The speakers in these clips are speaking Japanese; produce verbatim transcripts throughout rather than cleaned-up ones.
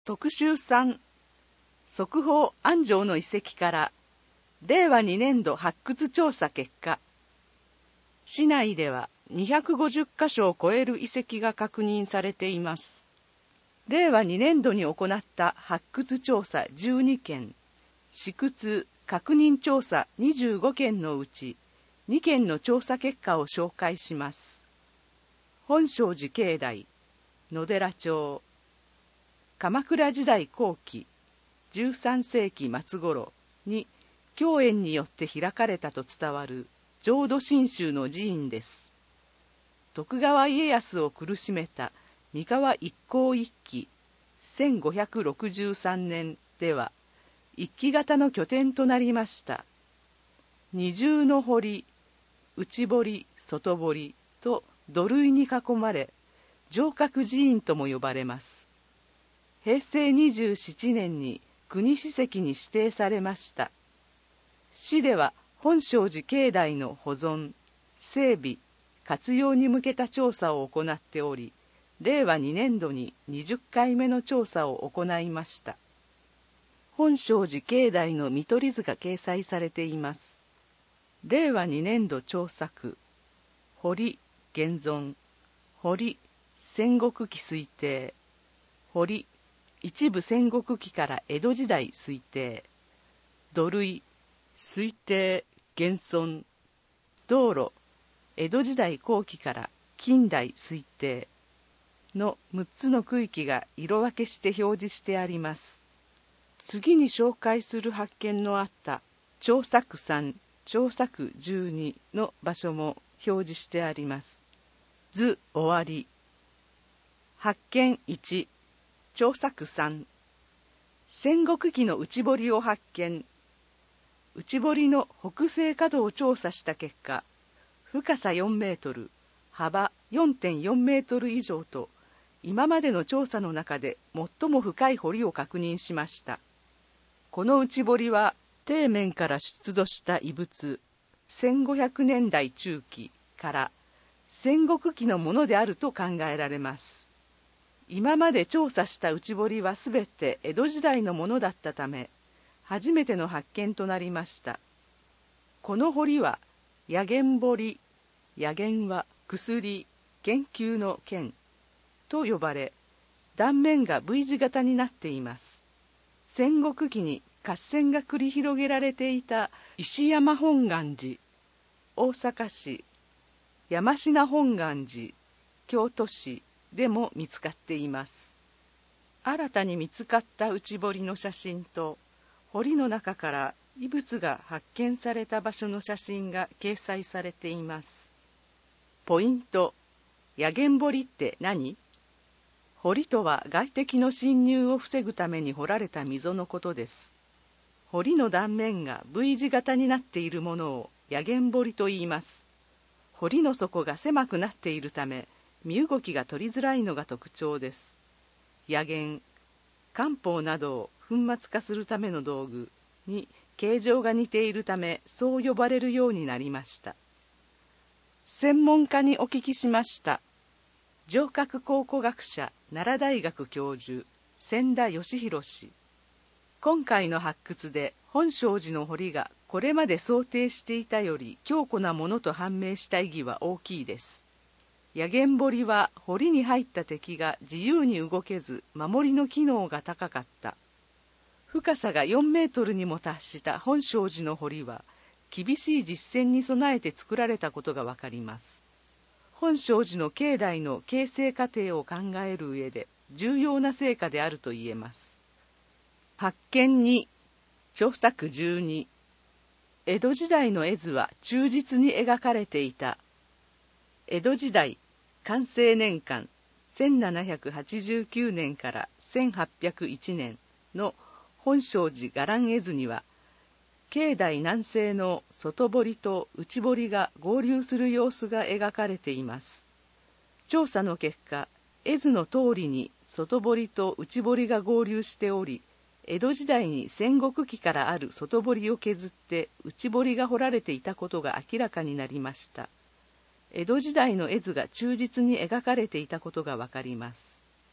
特集さん、速報安城の遺跡かられいわにねんど発掘調査結果。市内ではにひゃくごじゅっかしょを超える遺跡が確認されています。れいわにねんどに行った発掘調査じゅうにけん、試掘・確認調査にじゅうごけんのうちにけんの調査結果を紹介します。本證寺境内、野寺町。鎌倉時代後期、じゅうさんせいきまつ頃に教園によって開かれたと伝わる浄土真宗の寺院です。徳川家康を苦しめた三河一向一揆せんごひゃくろくじゅうさんねんでは一揆型の拠点となりました。二重の堀、内堀、外堀と土塁に囲まれ、城郭寺院とも呼ばれます。へいせいにじゅうななねんに国史跡に指定されました。市では本證寺境内の保存、整備、活用に向けた調査を行っており、れいわにねんどににじゅっかいめの調査を行いました。本證寺境内の見取り図が掲載されています。れいわにねんど調査区、堀、現存、堀、戦国期推定、堀、一部戦国期から江戸時代推定、土塁、推定、現存、道路、江戸時代後期から近代推定のむっつの区域が色分けして表示してあります。次に紹介する発見のあった調査区さん、調査区じゅうにの場所も表示してあります。図終わり。発見いち、調査区さん、戦国期の内堀を発見。内堀の北西角を調査した結果、深さよんメートル、幅 よんてんよんメートル以上と、今までの調査の中で最も深い堀を確認しました。この内堀は底面から出土した遺物、せんごひゃくねんだい中期から戦国期のものであると考えられます。今まで調査した内堀はすべて江戸時代のものだったため、初めての発見となりました。この堀は、野源堀、野源は薬、研究の剣と呼ばれ、断面が V 字型になっています。戦国期に合戦が繰り広げられていた石山本願寺、大阪市、山科本願寺、京都市でも見つかっています。新たに見つかった内堀の写真と、堀の中から遺物が発見された場所の写真が掲載されています。ポイント、野源堀って何？堀とは外敵の侵入を防ぐために掘られた溝のことです。堀の断面が V 字型になっているものを野源堀と言います。堀の底が狭くなっているため、身動きが取りづらいのが特徴です。野源、漢方などを粉末化するための道具に形状が似ているため、そう呼ばれるようになりました。専門家にお聞きしました。城郭考古学者、奈良大学教授、千田義弘氏。今回の発掘で本證寺の堀がこれまで想定していたより強固なものと判明した意義は大きいです。野源堀は堀に入った敵が自由に動けず守りの機能が高かった。深さがよんメートルにも達した本證寺の堀は厳しい実戦に備えて作られたことがわかります。本證寺の境内の形成過程を考える上で重要な成果であると言えます。発見に、調査区じゅうに、江戸時代の絵図は忠実に描かれていた。江戸時代、寛政年間せんななひゃくはちじゅうきゅうねんからせんはっぴゃくいちねんの本證寺伽藍絵図には、境内南西の外堀と内堀が合流する様子が描かれています。調査の結果、絵図の通りに外堀と内堀が合流しており、江戸時代に戦国期からある外堀を削って内堀が掘られていたことが明らかになりました。江戸時代の絵図が忠実に描かれていたことがわかります。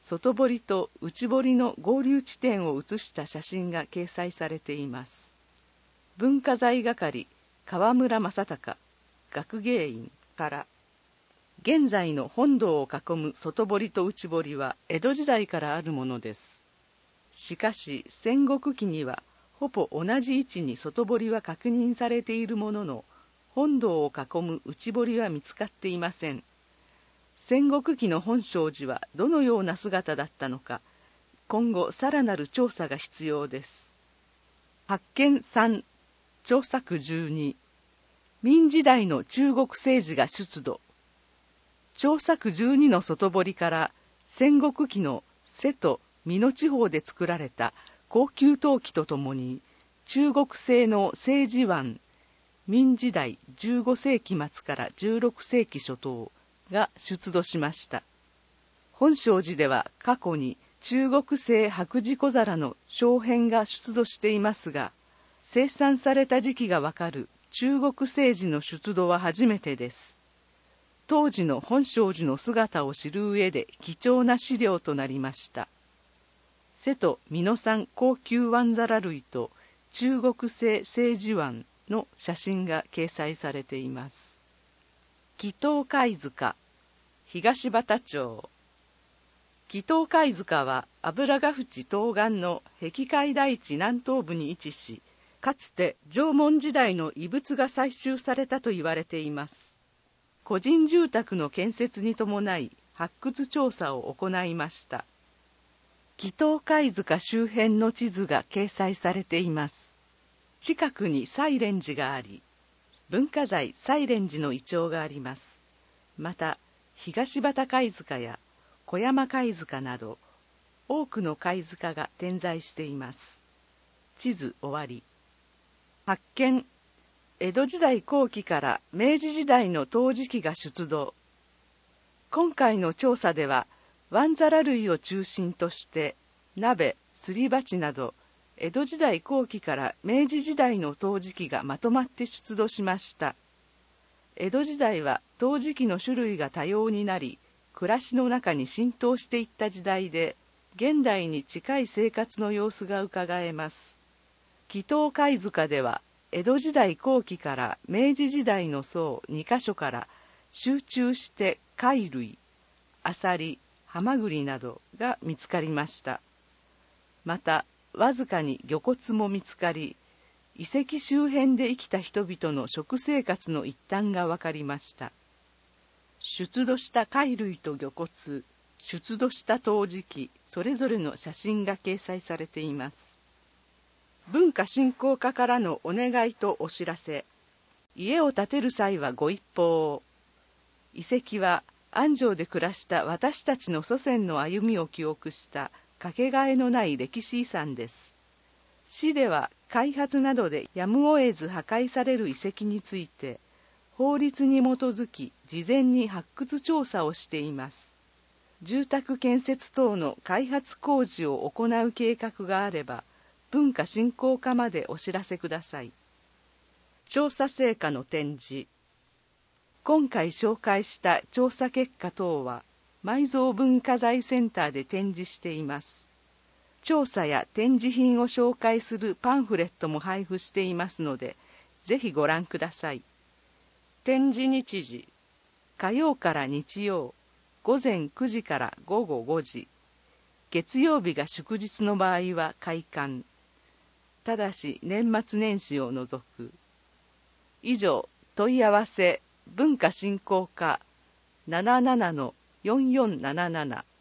外堀と内堀の合流地点を写した写真が掲載されています。文化財係川村正隆学芸員から、現在の本堂を囲む外堀と内堀は江戸時代からあるものです。しかし戦国期にはほぼ同じ位置に外堀は確認されているものの、本堂を囲む内堀は見つかっていません。戦国期の本證寺はどのような姿だったのか、今後さらなる調査が必要です。発見さん、調査区じゅうに、明時代の中国政治が出土。調査区じゅうにの外堀から戦国期の瀬戸、美濃地方で作られた高級陶器とともに中国製の青磁碗、明時代じゅうごせいき末からじゅうろくせいき初頭が出土しました。本證寺では過去に中国製白磁小皿の小片が出土していますが、生産された時期がわかる中国製磁の出土は初めてです。当時の本證寺の姿を知る上で貴重な資料となりました。瀬戸美濃産高級碗皿類と中国製青磁碗の写真が掲載されています。祈祷貝塚、東畑町。祈祷貝塚は油ヶ淵東岸の壁海台地南東部に位置し、かつて縄文時代の遺物が採集されたと言われています。個人住宅の建設に伴い発掘調査を行いました。祈祷貝塚周辺の地図が掲載されています。近くに西蓮寺があり、文化財西蓮寺のイチョウがあります。また、東畑貝塚や小山貝塚など、多くの貝塚が点在しています。地図終わり。発見。江戸時代後期から明治時代の陶磁器が出土。今回の調査では、碗皿類を中心として、鍋、すり鉢など、江戸時代後期から明治時代の陶磁器がまとまって出土しました。江戸時代は陶磁器の種類が多様になり、暮らしの中に浸透していった時代で、現代に近い生活の様子がうかがえます。祈祷貝塚では、江戸時代後期から明治時代の層にかしょから集中して貝類、アサリ、ハマグリなどが見つかりました。また、わずかに魚骨も見つかり、遺跡周辺で生きた人々の食生活の一端がわかりました。出土した貝類と魚骨、出土した陶磁器、それぞれの写真が掲載されています。文化振興課からのお願いとお知らせ。家を建てる際はご一報を。遺跡は安城で暮らした私たちの祖先の歩みを記憶したかけがえのない歴史遺産です。市では開発などでやむを得ず破壊される遺跡について、法律に基づき事前に発掘調査をしています。住宅建設等の開発工事を行う計画があれば、文化振興課までお知らせください。調査成果の展示。今回紹介した調査結果等は、埋蔵文化財センターで展示しています。調査や展示品を紹介するパンフレットも配布していますので、ぜひご覧ください。展示日時。火曜から日曜、ごぜんくじからごごごじ。月曜日が祝日の場合は開館。ただし年末年始を除く。以上、問い合わせ文化振興課 ななななのよんよんななな